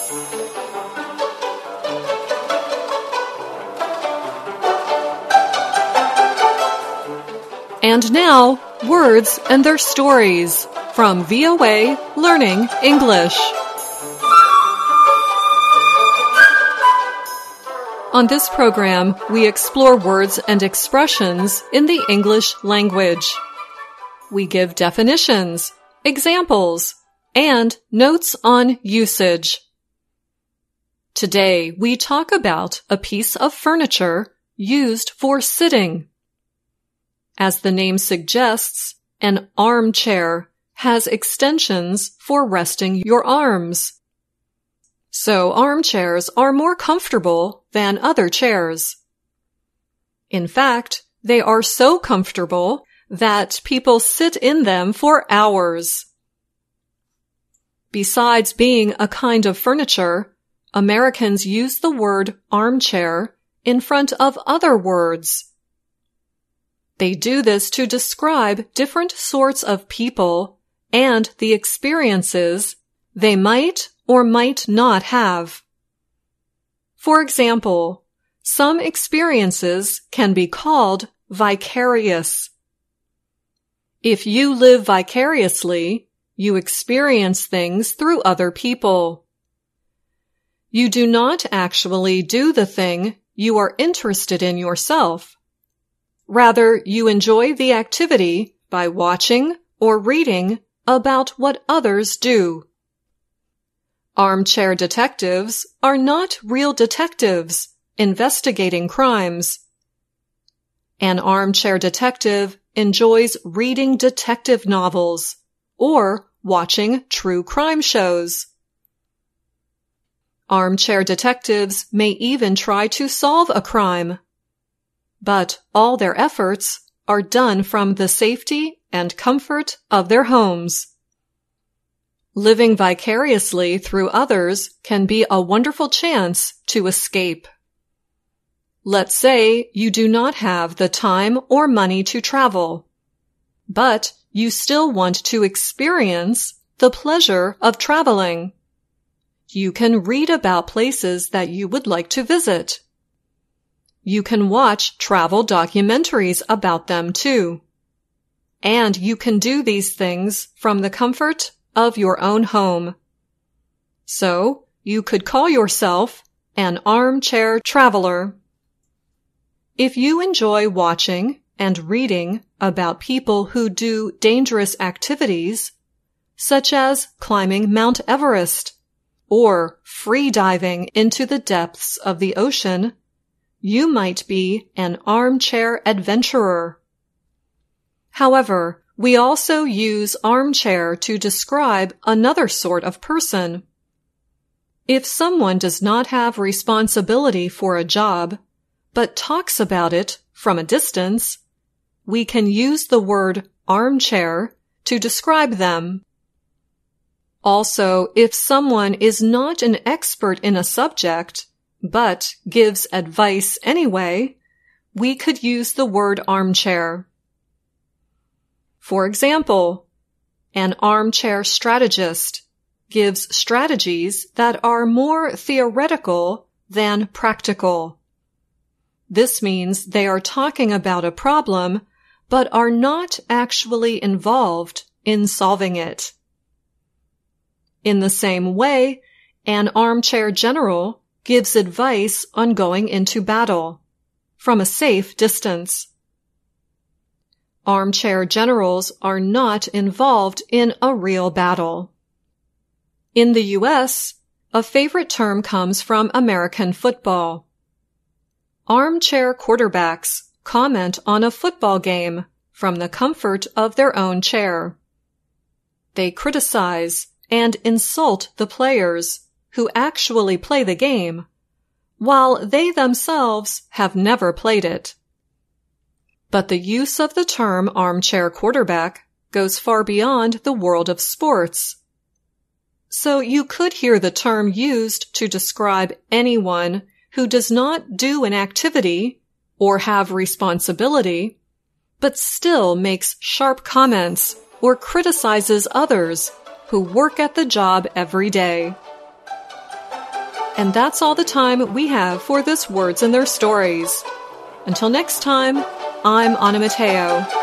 And now, words and their stories from VOA Learning English. On this program, we explore words and expressions in the English language. We give definitions, examples, and notes on usage. Today, we talk about a piece of furniture used for sitting. As the name suggests, an armchair has extensions for resting your arms. So armchairs are more comfortable than other chairs. In fact, they are so comfortable that people sit in them for hours. Besides being a kind of furniture, Americans use the word armchair in front of other words. They do this to describe different sorts of people and the experiences they might or might not have. For example, some experiences can be called vicarious. If you live vicariously, you experience things through other people. You do not actually do the thing you are interested in yourself. Rather, you enjoy the activity by watching or reading about what others do. Armchair detectives are not real detectives investigating crimes. An armchair detective enjoys reading detective novels or watching true crime shows. Armchair detectives may even try to solve a crime. But all their efforts are done from the safety and comfort of their homes. Living vicariously through others can be a wonderful chance to escape. Let's say you do not have the time or money to travel, but you still want to experience the pleasure of traveling. You can read about places that you would like to visit. You can watch travel documentaries about them too. And you can do these things from the comfort of your own home. So, you could call yourself an armchair traveler. If you enjoy watching and reading about people who do dangerous activities, such as climbing Mount Everest or free diving into the depths of the ocean, you might be an armchair adventurer. However, we also use armchair to describe another sort of person. If someone does not have responsibility for a job, but talks about it from a distance, we can use the word armchair to describe them. Also, if someone is not an expert in a subject, but gives advice anyway, we could use the word armchair. For example, an armchair strategist gives strategies that are more theoretical than practical. This means they are talking about a problem, but are not actually involved in solving it. In the same way, an armchair general gives advice on going into battle from a safe distance. Armchair generals are not involved in a real battle. In the U.S., a favorite term comes from American football. Armchair quarterbacks comment on a football game from the comfort of their own chair. They criticize and insult the players who actually play the game, while they themselves have never played it. But the use of the term armchair quarterback goes far beyond the world of sports. So you could hear the term used to describe anyone who does not do an activity or have responsibility, but still makes sharp comments or criticizes others who work at the job every day. And that's all the time we have for this Words and Their Stories. Until next time, I'm Anna Mateo.